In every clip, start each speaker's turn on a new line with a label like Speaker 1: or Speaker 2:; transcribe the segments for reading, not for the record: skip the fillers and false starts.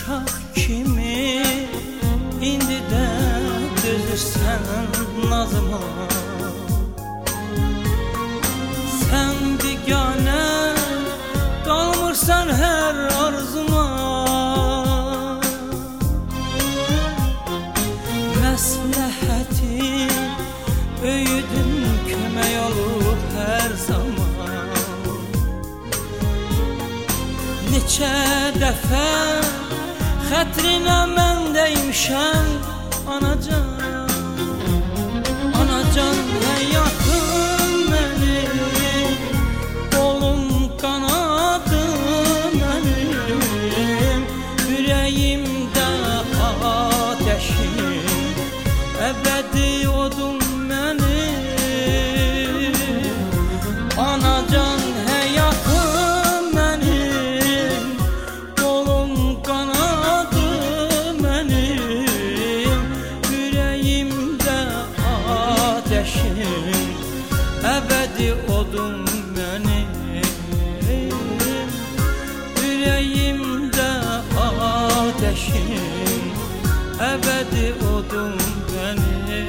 Speaker 1: uşaq kimi indi də dözürsən nazıma. Sən biganə qalmırsan hər arzuma. Məsləhətin öyüdün kömək olur hər zaman. Neçə dəfə xətrinə mən dəymişəm anacan. Anacan həyatım mənim, qolum qanadım mənim, ürəyimdə ateşim, əbədi odum mənim. Anacan həyatım mənim, qolum qanadım mənim, ürəyimdə ateşim, əbədi odum mənim. Ürəyimdə ateşim, əbədi odum mənim.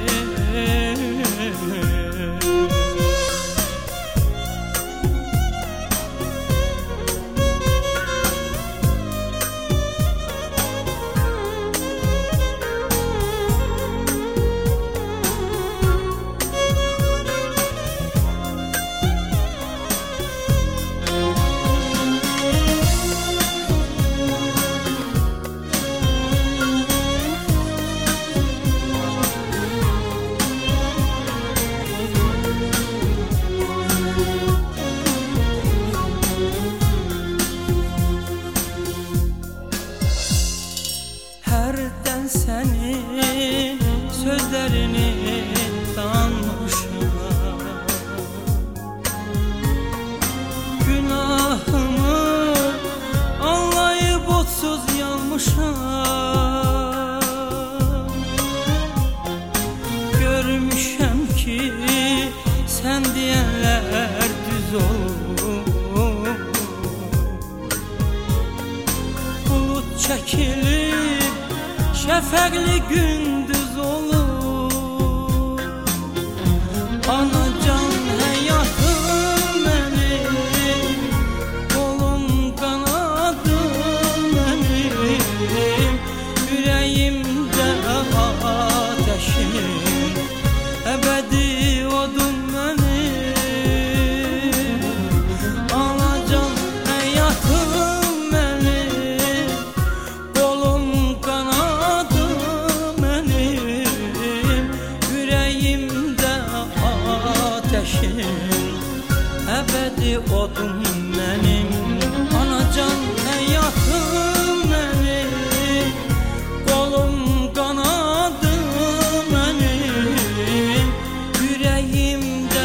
Speaker 1: Hərdən sənin sözlərini danmışam, günahımı anlayıb otsuz yanmışam. Görmüşəm ki sən deyənlər düz olur, bulut çəkilib şəfəqli gündüz olur. Anacan həyatım mənim, qolum qanadım mənim, ürəyimdə ateşim, əbədi odum mənim. Anacan həyatım mənim, qolum qanadım mənim, ürəyimdə ateşim, əbədi odum mənim. Anacan həyatım mənim, qolum qanadım mənim, ürəyimdə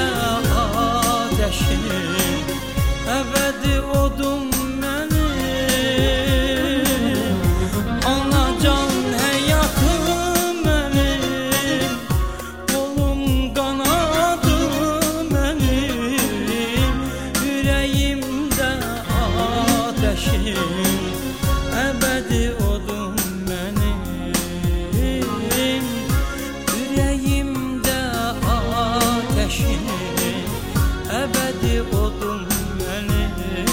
Speaker 1: ateşim, əbədi odum mənim. Anacan həyatım mənim, qolum qanadım mənim, ürəyimdə ateşim, əbədi odum mənim. Ürəyimdə ateşim, əbədi odum mənim.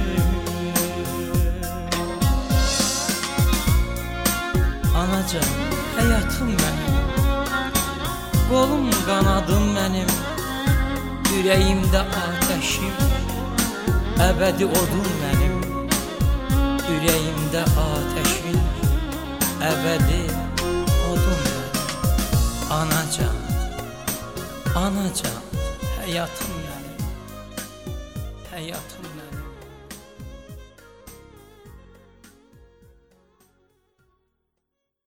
Speaker 1: Anacan həyatım mənim, qolum qanadım mənim, ürəyimdə ateşim, əbədi odum mənim. Ürəyimdə ateşim, əbədi odum mənim. Anacan, anacan həyatım mənim, həyatım mənim.